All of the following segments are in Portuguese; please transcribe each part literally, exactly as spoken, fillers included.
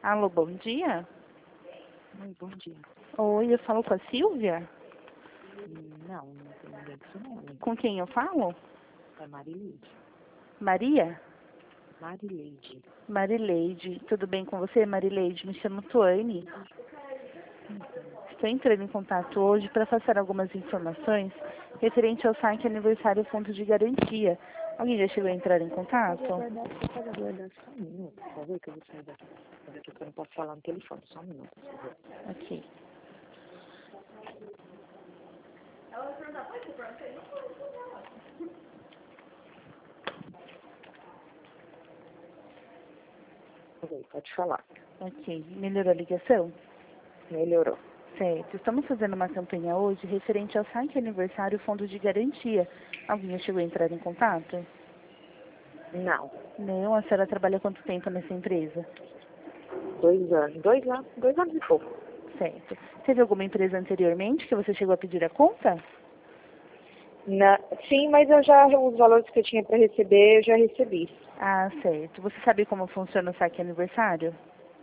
Alô, bom dia. Oi, bom dia. Oi, eu falo com a Silvia? Hum, Não, não tem ninguém com esse nome. Com quem eu falo? É Marileide. Maria? Marileide. Marileide. Tudo bem com você, Marileide? Me chamo Tuane. Estou entrando em contato hoje para passar algumas informações referente ao site Aniversário Fundo de Garantia. Alguém já chegou a entrar em contato? Pode aguardar, você pode aguardar só um minuto, por favor, que eu vou sair daqui. Daqui que eu não posso falar no telefone, só um minuto, por favor. Ok. Oi, pode falar. Ok. Melhorou a ligação? Melhorou. Certo. Estamos fazendo uma campanha hoje referente ao site Aniversário Fundo de Garantia. Alguém já chegou a entrar em contato? Não, Não. A senhora trabalha há quanto tempo nessa empresa? dois anos. Dois anos, dois anos e pouco. Certo. Teve alguma empresa anteriormente que você chegou a pedir a conta? Na, sim, mas eu já, os valores que eu tinha para receber, eu já recebi. Ah, certo. Você sabe como funciona o saque aniversário?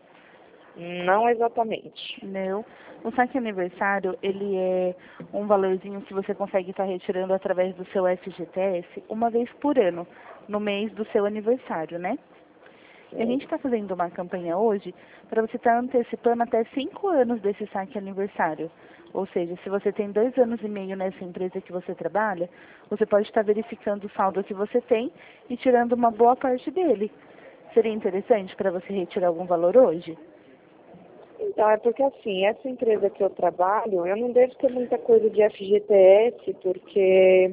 Não exatamente. Não. O saque aniversário, ele é um valorzinho que você consegue estar retirando através do seu F G T S uma vez por ano, no mês do seu aniversário, né? E a gente está fazendo uma campanha hoje para você estar antecipando até cinco anos desse saque aniversário. Ou seja, se você tem dois anos e meio nessa empresa que você trabalha, você pode estar verificando o saldo que você tem e tirando uma boa parte dele. Seria interessante para você retirar algum valor hoje? Então, é porque assim, essa empresa que eu trabalho, eu não devo ter muita coisa de F G T S, porque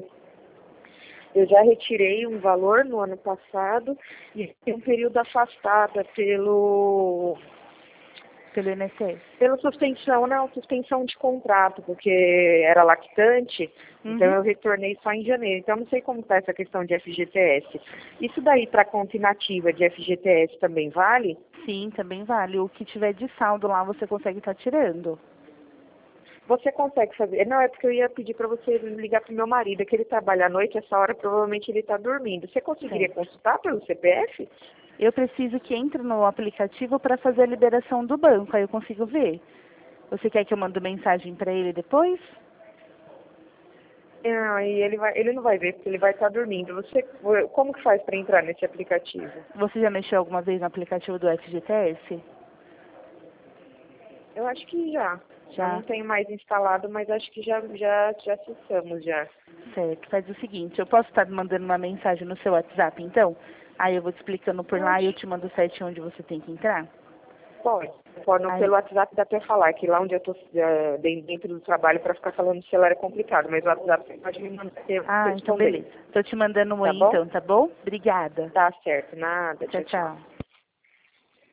eu já retirei um valor no ano passado e tem um período afastada pelo, Pelo I N S S? pela suspensão, não, suspensão de contrato, porque era lactante, então Uhum. eu retornei só em janeiro. Então, eu não sei como está essa questão de F G T S. Isso daí, para conta inativa de F G T S também vale? Sim, também vale. O que tiver de saldo lá você consegue estar tirando. Você consegue fazer? Não, é porque eu ia pedir para você ligar para o meu marido, é que ele trabalha à noite, essa hora provavelmente ele está dormindo. Você conseguiria Certo. consultar pelo C P F? Eu preciso que entre no aplicativo para fazer a liberação do banco, aí eu consigo ver. Você quer que eu mande mensagem para ele depois? Não, e ele, vai, ele não vai ver, porque ele vai estar dormindo. Você, como que faz para entrar nesse aplicativo? Você já mexeu alguma vez no aplicativo do F G T S? Eu acho que já. Eu Já? não tenho mais instalado, mas acho que já, já, já acessamos já. Certo. Faz o seguinte, eu posso estar mandando uma mensagem no seu WhatsApp, então? Aí eu vou te explicando por lá e eu Pode. te mando o site onde você tem que entrar? Pode. Pode, no, Aí, pelo WhatsApp dá para falar, que lá onde eu estou dentro do trabalho, para ficar falando no celular é complicado, mas o WhatsApp você pode me mandar, eu ah, então responder. beleza. Tô te mandando um oi Tá bom? então, tá bom? Obrigada. Tá certo, nada, Tchau, tchau, tchau. tchau.